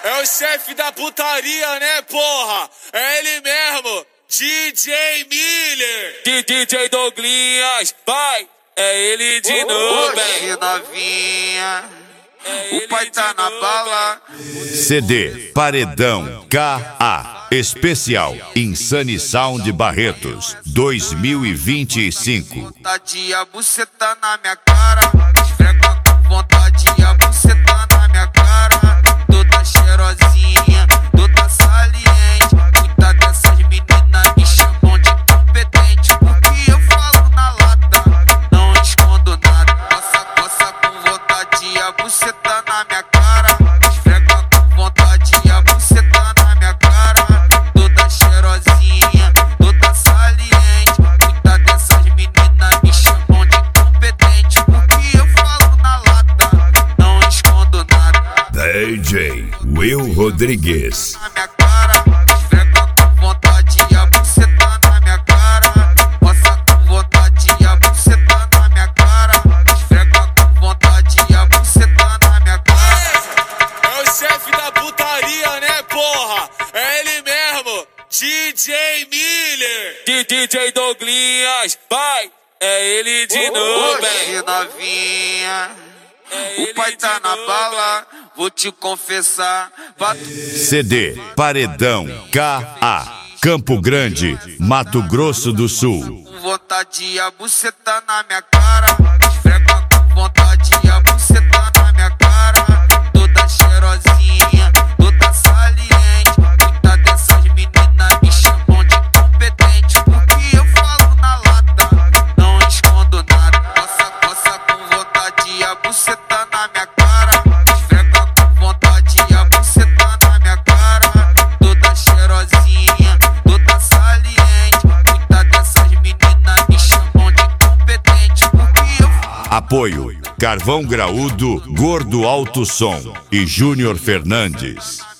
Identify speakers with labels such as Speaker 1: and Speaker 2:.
Speaker 1: É o chefe da putaria, né, porra? É ele mesmo, DJ Miller. DJ Douglinhas, vai. É ele de novo,
Speaker 2: Hoje novinha, o pai tá na bala.
Speaker 3: CD Paredão KA Especial Insane Sound Barretos 2025.
Speaker 2: Vontade a buceta na minha cara, esfrega com vontade a buceta na minha cara. Toda cheirosinha, toda saliente. Muitas dessas meninas me chamam de competente, porque eu falo na lata, não escondo nada. Coça com vontade a buceta na minha cara, esfrega com vontade a buceta na minha cara. Toda cheirosinha, toda saliente. Muitas dessas meninas me chamam de competente, porque eu falo na lata, não escondo nada.
Speaker 3: DJ Will Rodrigues.
Speaker 2: Na minha cara, esfrega com vontade a buceta na minha cara. Coça com vontade a buceta na minha cara, esfrega com vontade a buceta na minha cara.
Speaker 1: É o chefe da putaria, né, porra? É ele mesmo, DJ Miller. DJ Douglinhas, vai. É ele de novo,
Speaker 2: Hoje novinha, o pai tá na bala, vou te confessar.
Speaker 3: CD Paredão KA Campo Grande, Mato Grosso do Sul.
Speaker 2: Com vontade a buceta na minha cara, esfrega com vontade a buceta na minha cara. Toda cheirosinha, toda saliente. Muitas dessas meninas me chamam de competente, porque eu falo na lata, não escondo nada. Coça com vontade a buceta na minha cara, esfrega com vontade a buceta na minha cara. Toda cheirosinha, toda saliente. Muitas dessas meninas me chamam de competente, porque eu
Speaker 3: Apoio Carvão Graúdo, Gordo Alto Som e Júnior Fernandes.